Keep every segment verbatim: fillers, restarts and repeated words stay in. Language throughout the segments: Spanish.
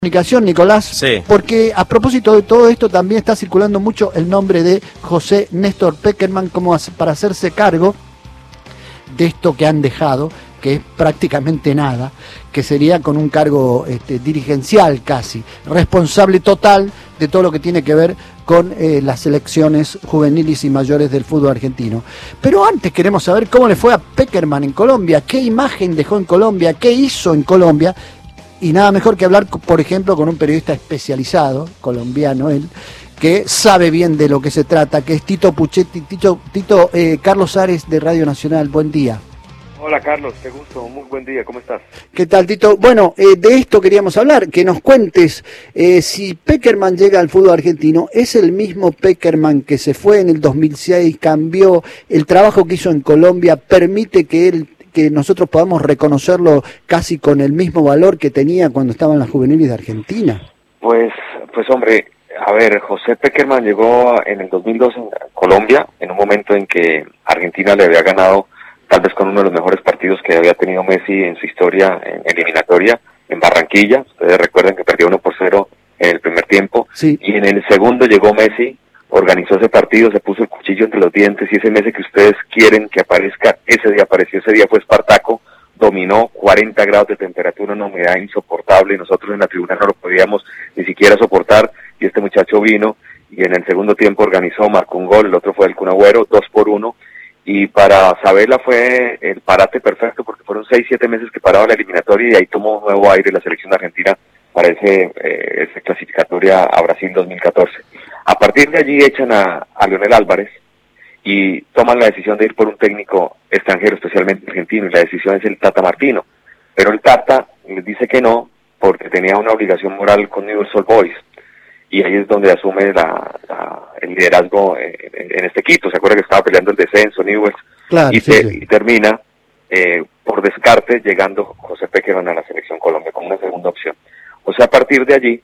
Comunicación, Nicolás, sí. Porque a propósito de todo esto también está circulando mucho el nombre de José Néstor Pekerman como para hacerse cargo de esto que han dejado, que es prácticamente nada, que sería con un cargo este, dirigencial casi, responsable total de todo lo que tiene que ver con eh, las selecciones juveniles y mayores del fútbol argentino. Pero antes queremos saber cómo le fue a Pekerman en Colombia, qué imagen dejó en Colombia, qué hizo en Colombia. Y nada mejor que hablar, por ejemplo, con un periodista especializado, colombiano él, que sabe bien de lo que se trata, que es Tito Puchetti. Tito, Tito eh, Carlos Ares de Radio Nacional, buen día. Hola Carlos, qué gusto, muy buen día, ¿cómo estás? ¿Qué tal, Tito? Bueno, eh, de esto queríamos hablar, que nos cuentes eh, si Pekerman llega al fútbol argentino, ¿es el mismo Pekerman que se fue en el dos mil seis, cambió, el trabajo que hizo en Colombia, permite que él... que nosotros podamos reconocerlo casi con el mismo valor que tenía cuando estaba en las juveniles de Argentina? Pues, pues hombre, a ver, José Pekerman llegó en el dos mil dos en Colombia, en un momento en que Argentina le había ganado, tal vez con uno de los mejores partidos que había tenido Messi en su historia en eliminatoria, en Barranquilla. Ustedes recuerdan que perdió uno por cero en el primer tiempo, sí. Y en el segundo llegó Messi, organizó ese partido, se puso el cuchillo entre los dientes, y ese Messi que ustedes quieren que aparezca, ese día apareció, ese día fue Espartaco, dominó, cuarenta grados de temperatura, una humedad insoportable, y nosotros en la tribuna no lo podíamos ni siquiera soportar, y este muchacho vino, y en el segundo tiempo organizó, marcó un gol, el otro fue el Kun Agüero, dos por uno, y para Sabela fue el parate perfecto, porque fueron seis, siete meses que paraba la eliminatoria, y ahí tomó nuevo aire la selección argentina para ese, eh, esa clasificatoria a Brasil dos mil catorce. A partir de allí echan a, a Leonel Álvarez y toman la decisión de ir por un técnico extranjero, especialmente argentino, y la decisión es el Tata Martino. Pero el Tata les dice que no, porque tenía una obligación moral con Newell's Old Boys, y ahí es donde asume la, la, el liderazgo en, en este equipo. Se acuerda que estaba peleando el descenso Newell's, claro, y, sí, te, sí. y termina eh, por descarte llegando José Pekerman a la selección Colombia como una segunda opción. O sea, a partir de allí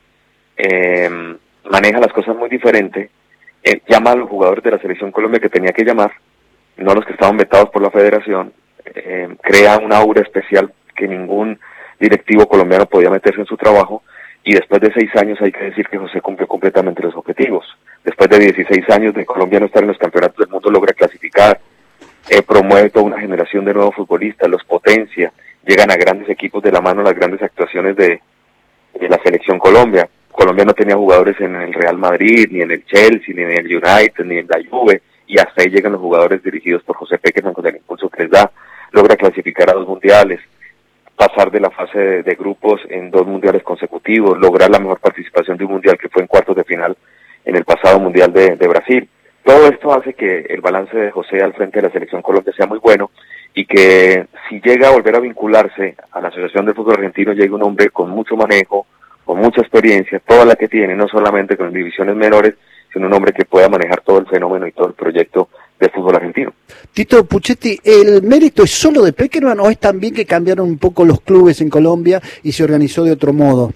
eh, maneja las cosas muy diferente, eh, llama a los jugadores de la selección Colombia que tenía que llamar, no los que estaban vetados por la federación, eh, crea una aura especial que ningún directivo colombiano podía meterse en su trabajo, y después de seis años hay que decir que José cumplió completamente los objetivos. Después de dieciséis años de Colombia no estar en los campeonatos del mundo, logra clasificar, eh, promueve toda una generación de nuevos futbolistas, los potencia, llegan a grandes equipos de la mano las grandes actuaciones de, de la selección Colombia. Colombia no tenía jugadores en el Real Madrid, ni en el Chelsea, ni en el United, ni en la Juve, y hasta ahí llegan los jugadores dirigidos por José Pekerman con el impulso que les da, logra clasificar a dos mundiales, pasar de la fase de, de grupos en dos mundiales consecutivos, lograr la mejor participación de un mundial que fue en cuartos de final en el pasado mundial de, de Brasil. Todo esto hace que el balance de José al frente de la selección Colombia sea muy bueno, y que si llega a volver a vincularse a la Asociación del Fútbol Argentino, llegue un hombre con mucho manejo, con mucha experiencia, toda la que tiene, no solamente con divisiones menores, sino un hombre que pueda manejar todo el fenómeno y todo el proyecto del fútbol argentino. Tito Puchetti, ¿el mérito es solo de Pekerman o es también que cambiaron un poco los clubes en Colombia y se organizó de otro modo?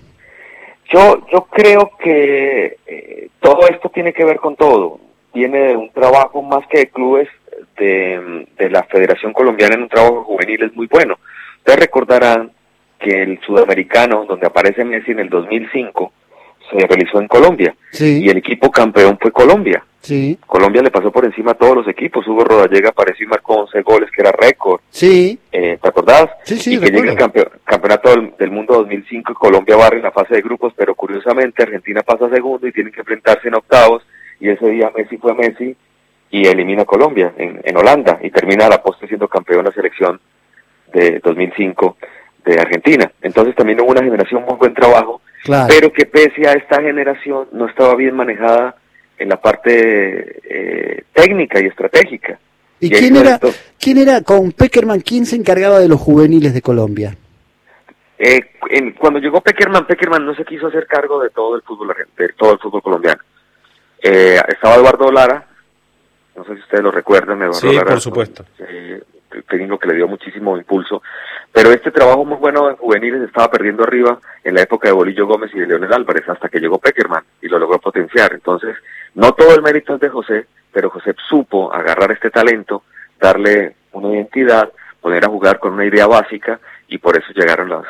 Yo, yo creo que eh, todo esto tiene que ver con todo. Viene de un trabajo más que de clubes de, de la Federación Colombiana, en un trabajo juvenil es muy bueno. Ustedes recordarán que el sudamericano, donde aparece Messi en el dos mil cinco, se realizó en Colombia, sí. Y el equipo campeón fue Colombia. Sí. Colombia le pasó por encima a todos los equipos. Hugo Rodallega apareció y marcó once goles, que era récord. Sí. Eh, ¿Te acordás? Sí, sí, y que llega el campe campeonato del, del mundo dos mil cinco y Colombia barre en la fase de grupos, pero curiosamente Argentina pasa segundo y tienen que enfrentarse en octavos, y ese día Messi fue Messi y elimina a Colombia en, en Holanda, y termina a la postre siendo campeón la selección de dos mil cinco de Argentina. Entonces también hubo una generación muy buen trabajo, claro. Pero que pese a esta generación no estaba bien manejada en la parte eh, técnica y estratégica. ¿Y, y quién era, esto, quién era con Pekerman, quién se encargaba de los juveniles de Colombia? Eh, en, cuando llegó Pekerman, Pekerman no se quiso hacer cargo de todo el fútbol, de todo el fútbol colombiano. Eh, estaba Eduardo Lara, no sé si ustedes lo recuerdan, Eduardo sí, Lara, por supuesto. Eh, el técnico que le dio muchísimo impulso, pero este trabajo muy bueno en juveniles estaba perdiendo arriba en la época de Bolillo Gómez y de Leonel Álvarez, hasta que llegó Pekerman y lo logró potenciar. Entonces, no todo el mérito es de José, pero José supo agarrar este talento, darle una identidad, poner a jugar con una idea básica, y por eso llegaron las,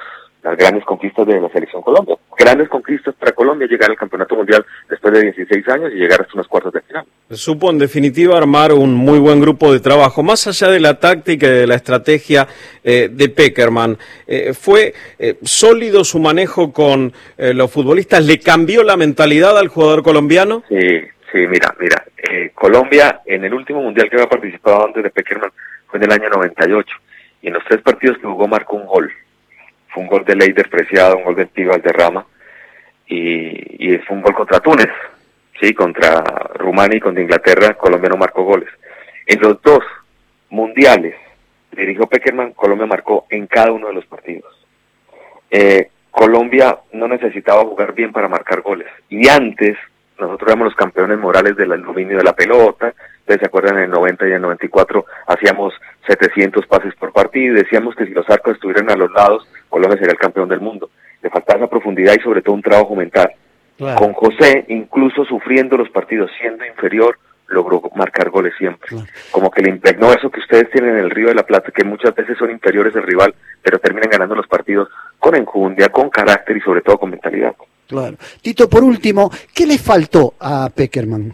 las grandes conquistas de la selección Colombia. Grandes conquistas para Colombia, llegar al campeonato mundial después de dieciséis años y llegar hasta unos cuartos de final. Supo en definitiva armar un muy buen grupo de trabajo, más allá de la táctica y de la estrategia eh, de Pekerman. Eh, ¿Fue eh, sólido su manejo con eh, los futbolistas? ¿Le cambió la mentalidad al jugador colombiano? Sí, sí, mira, mira, eh, Colombia en el último mundial que había participado antes de Pekerman fue en el año noventa y ocho, y en los tres partidos que jugó marcó un gol. Fue un gol de Leider Preciado, un gol de Pío Valderrama, y, y fue un gol contra Túnez, sí, contra Rumania y contra Inglaterra. Colombia no marcó goles. En los dos mundiales dirigió Pekerman, Colombia marcó en cada uno de los partidos. Eh, Colombia no necesitaba jugar bien para marcar goles, y antes nosotros éramos los campeones morales del dominio de la pelota. Ustedes se acuerdan, en el noventa y en el noventa y cuatro hacíamos setecientos pases por partido y decíamos que si los arcos estuvieran a los lados, Colombia sería el campeón del mundo. Le faltaba esa profundidad y sobre todo un trabajo mental. Claro. Con José, incluso sufriendo los partidos, siendo inferior, logró marcar goles siempre. Claro. Como que le impregnó eso que ustedes tienen en el Río de la Plata, que muchas veces son inferiores al rival, pero terminan ganando los partidos con enjundia, con carácter y sobre todo con mentalidad. Claro. Tito, por último, ¿qué le faltó a Pekerman?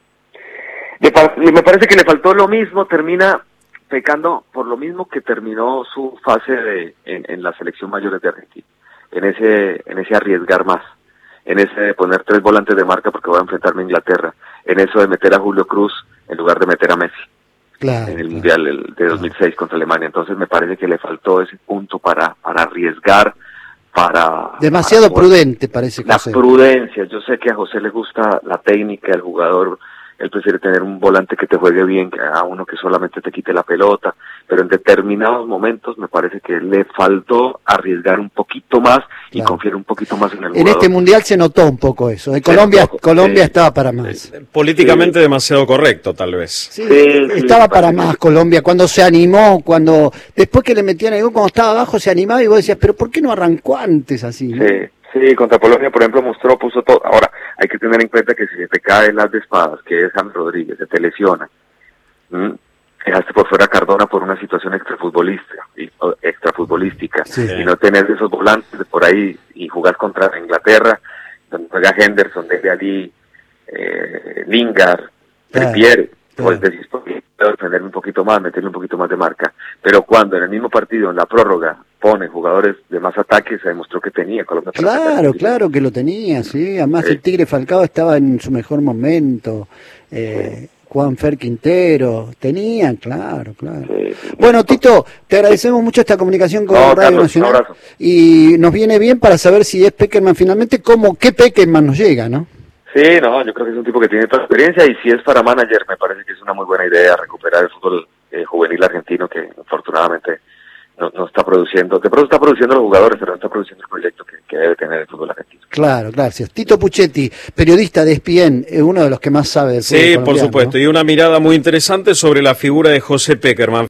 Me parece que le faltó lo mismo, termina pecando por lo mismo que terminó su fase de, en, en la selección mayores de Argentina, en ese, en ese arriesgar más, en ese de poner tres volantes de marca porque voy a enfrentarme a Inglaterra, en eso de meter a Julio Cruz en lugar de meter a Messi, claro, en el claro. Mundial el, de dos mil seis claro. contra Alemania. Entonces me parece que le faltó ese punto para, para arriesgar, para... Demasiado para prudente parece José. La prudencia, yo sé que a José le gusta la técnica, el jugador... Él prefiere tener un volante que te juegue bien que a uno que solamente te quite la pelota, pero en determinados momentos me parece que le faltó arriesgar un poquito más y claro. confiar un poquito más en el jugador. En este mundial se notó un poco eso. De Colombia, Colombia sí, estaba para más. Sí. Políticamente sí. demasiado correcto, tal vez. Sí, sí, estaba sí, para más que... Colombia cuando se animó, cuando después que le metían el gol, cuando estaba abajo se animaba y vos decías, pero ¿por qué no arrancó antes así? ¿No? Sí. Sí, contra Polonia, por ejemplo, mostró, puso todo. Ahora, hay que tener en cuenta que si se te cae el as de espadas, que es James Rodríguez, se te lesiona, ¿m? dejaste por fuera a Cardona por una situación extrafutbolística, y, extrafutbolística sí. y no tenés esos volantes de por ahí y jugás contra Inglaterra, donde juega Henderson, Dele Alli, eh, Lingard, Trippier, pues decís, puedo defenderme un poquito más, meterle un poquito más de marca, pero cuando en el mismo partido, en la prórroga, ponen jugadores de más ataque, se demostró que tenía Colombia. Claro, claro que lo tenía, sí, además sí. el Tigre Falcao estaba en su mejor momento, eh, sí. Juanfer Quintero, tenían, claro, claro. Sí, sí, bueno, sí. Tito, te agradecemos sí. mucho esta comunicación con no, Radio Carlos, Nacional, y nos viene bien para saber si es Pekerman finalmente, cómo, qué Pekerman nos llega, ¿no? Sí, no, yo creo que es un tipo que tiene toda la experiencia, y si es para manager, me parece que es una muy buena idea recuperar el fútbol eh, juvenil argentino, que afortunadamente no, no está produciendo, de pronto está produciendo los jugadores, pero no está produciendo el proyecto que, que debe tener el fútbol argentino. Claro, gracias. Tito Puchetti, periodista de E S P N, uno de los que más sabe del fútbol Sí, colombiano, por supuesto, ¿no? Y una mirada muy interesante sobre la figura de José Pekerman.